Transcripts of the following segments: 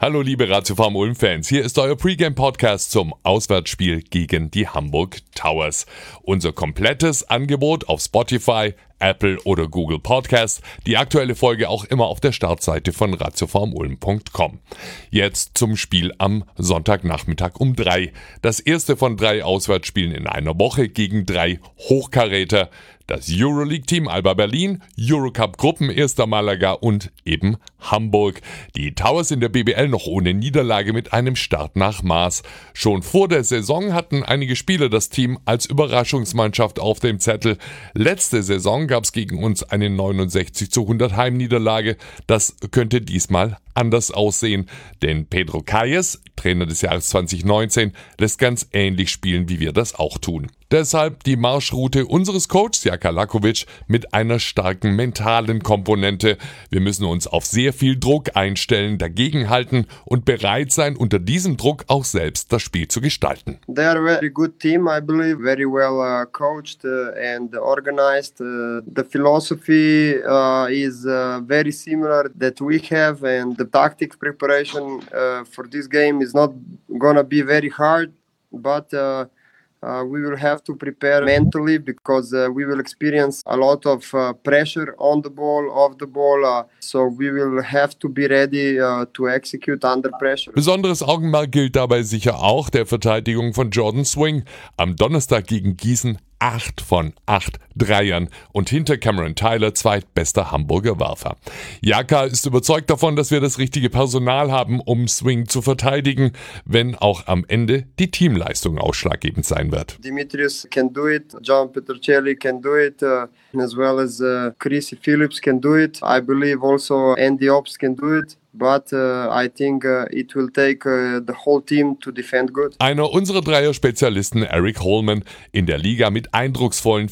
Hallo liebe Ratio Farm Ulm-Fans, hier ist euer Pre-Game-Podcast zum Auswärtsspiel gegen die Hamburg Towers. Unser komplettes Angebot auf Spotify, Apple oder Google Podcasts, die aktuelle Folge auch immer auf der Startseite von ratiofarmulm.com. Jetzt zum Spiel am Sonntagnachmittag um 3. Das erste von 3 Auswärtsspielen in einer Woche gegen 3 Hochkaräter. Das Euroleague-Team Alba Berlin, Eurocup-Gruppenerster Malaga und eben Hamburg. Die Towers in der BBL noch ohne Niederlage mit einem Start nach Maß. Schon vor der Saison hatten einige Spieler das Team als Überraschungsmannschaft auf dem Zettel. Letzte Saison gab es gegen uns eine 69:100 Heimniederlage. Das könnte diesmal anders aussehen, denn Pedro Calles, Trainer des Jahres 2019, lässt ganz ähnlich spielen, wie wir das auch tun. Deshalb die Marschroute unseres Coaches Jaka Lakovic mit einer starken mentalen Komponente. Wir müssen uns auf sehr viel Druck einstellen, dagegenhalten und bereit sein, unter diesem Druck auch selbst das Spiel zu gestalten. They are a very good team, I believe, very well coached and organized. The philosophy is very similar that we have, and the tactics preparation for this game is not gonna be very hard, but we will have to prepare mentally because we will experience a lot of pressure on the ball, off the ball. So we will have to be ready to execute under pressure. Besonderes Augenmerk gilt dabei sicher auch der Verteidigung von Jordan Swing. Am Donnerstag gegen Gießen 8 von 8 Dreiern und hinter Cameron Tyler zweitbester Hamburger Werfer. Jaka ist überzeugt davon, dass wir das richtige Personal haben, um Swing zu verteidigen, wenn auch am Ende die Teamleistung ausschlaggebend sein wird. Dimitrios can do it, John Petrocelli can do it, as well as Chrissy Phillips can do it. I believe also Andy Ops can do it. But I think it will take the whole team to defend good. Einer unserer Dreier-Spezialisten, Eric Holman, in der Liga mit eindrucksvollen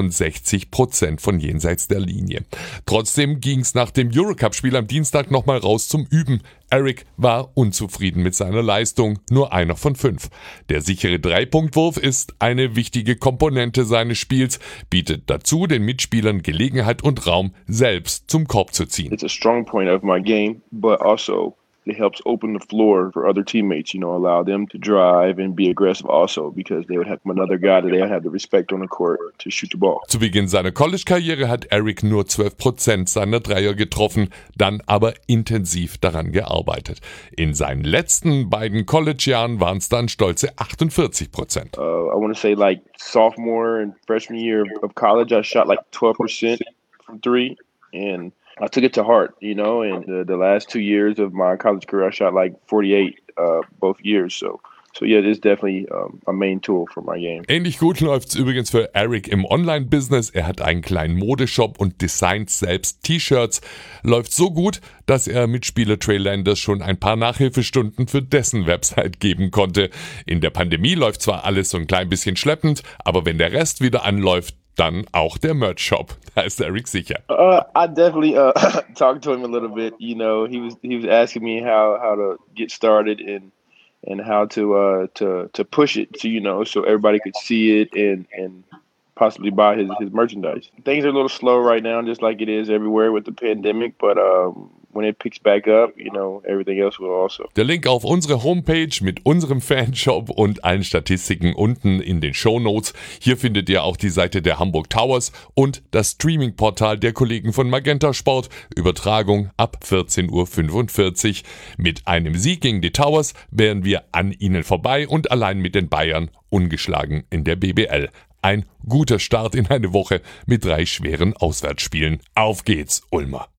64% von jenseits der Linie. Trotzdem ging es nach dem Eurocup-Spiel am Dienstag nochmal raus zum Üben. Eric war unzufrieden mit seiner Leistung, nur einer von 5. Der sichere Dreipunktwurf ist eine wichtige Komponente seines Spiels, bietet dazu den Mitspielern Gelegenheit und Raum, selbst zum Korb zu ziehen. It's a strong point of my game, but also it helps open the floor for other teammates, allow them to drive and be aggressive also, because they would have another guy that they would have the respect on the court to shoot the ball. Zu Beginn seiner College-Karriere hat Eric nur 12% seiner Dreier getroffen, dann aber intensiv daran gearbeitet. In seinen letzten beiden College-Jahren waren es dann stolze 48%. I want to say like sophomore and freshman year of college, I shot like 12% from 3, and I took it to heart, and the last 2 years of my college career, I shot like 48 both years. So yeah, it is definitely a main tool for my game. Ähnlich gut läuft's übrigens für Eric im Online-Business. Er hat einen kleinen Modeshop und designt selbst T-Shirts. Läuft so gut, dass er Mitspieler Trey Landers schon ein paar Nachhilfestunden für dessen Website geben konnte. In der Pandemie läuft zwar alles so ein klein bisschen schleppend, aber wenn der Rest wieder anläuft, dann auch der Merch-Shop. Da ist Eric sicher. I definitely talked to him a little bit. He was asking me how to get started and how to push it so everybody could see it and possibly buy his merchandise. Things are a little slow right now, just like it is everywhere with the pandemic, but when it picks back up, everything else will also. Der Link auf unsere Homepage mit unserem Fanshop und allen Statistiken unten in den Shownotes. Hier findet ihr auch die Seite der Hamburg Towers und das Streaming-Portal der Kollegen von Magenta Sport. Übertragung ab 14:45 Uhr. Mit einem Sieg gegen die Towers wären wir an ihnen vorbei und allein mit den Bayern ungeschlagen in der BBL. Ein guter Start in eine Woche mit 3 schweren Auswärtsspielen. Auf geht's, Ulmer!